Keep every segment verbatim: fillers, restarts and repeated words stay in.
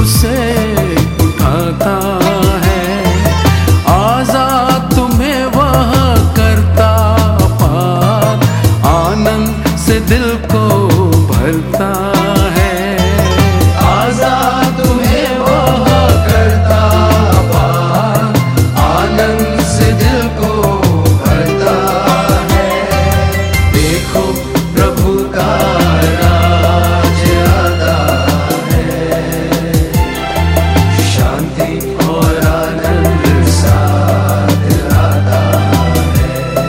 उसे उठाता है, आजाद तुम्हें वह करता पार, आनंद से दिल को भरता है। आजाद तुम्हें वह करता पार, आनंद से दिल को भरता है। देखो प्रभु का राज आता है, शांति और आनंद साथ लाता है।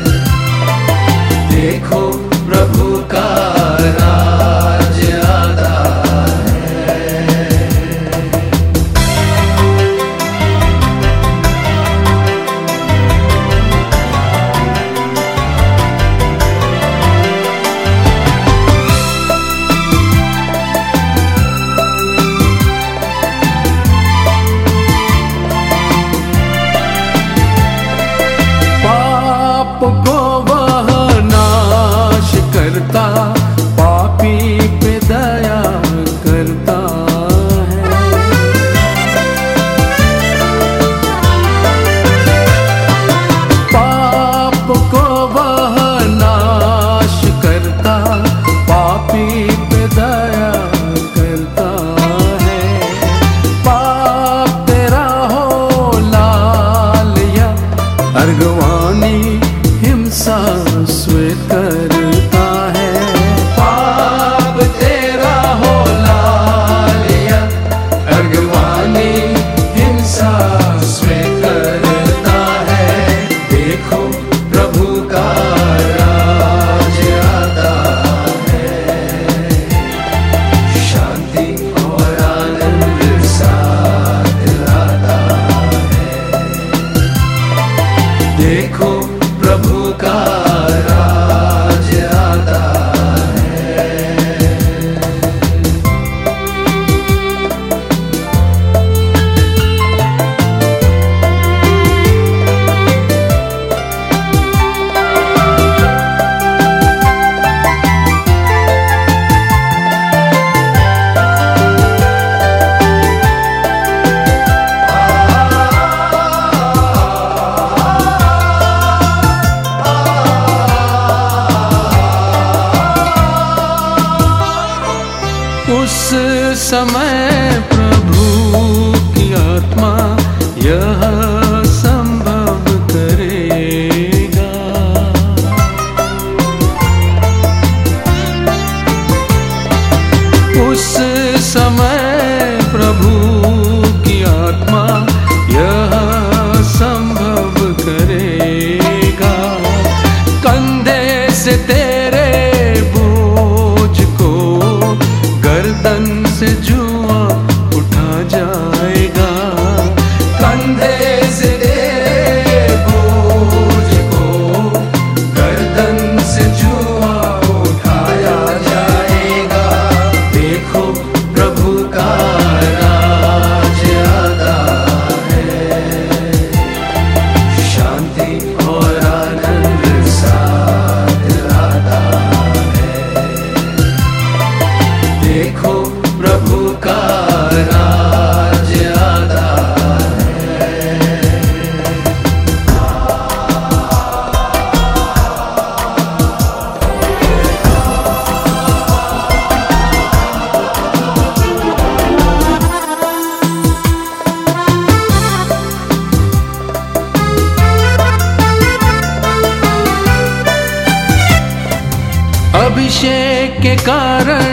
देखो प्रभु का राज आता है। पाप को वह नाश करता, पापी पे दया करता है। पाप को वह नाश करता, पापी पे दया करता है। पाप तेरा हो लाल या अर्गवानी, हिंसा स्वे करता है। पाप तेरा हो लाल या अर्गवानी, हिंसा स्वे करता है। देखो प्रभु का राज आता है, शांति और आनंद साथ लाता है। देखो प्रभु का राज आता है। उस समय प्रभु की आत्मा यह संभव करेगा। उस समय प्रभु की आत्मा यह संभव करेगा। कंधे से तेरे बोझ को, गर्दन से जुआ उठा जाएगा। कंधे से तेरे बोझ को, गर्दन से जुआ उठाया जाएगा। देखो प्रभु का राज आता है, शांति और आनंद साथ लाता है। देखो प्रभु का राज आता है। अभिषेक के कारण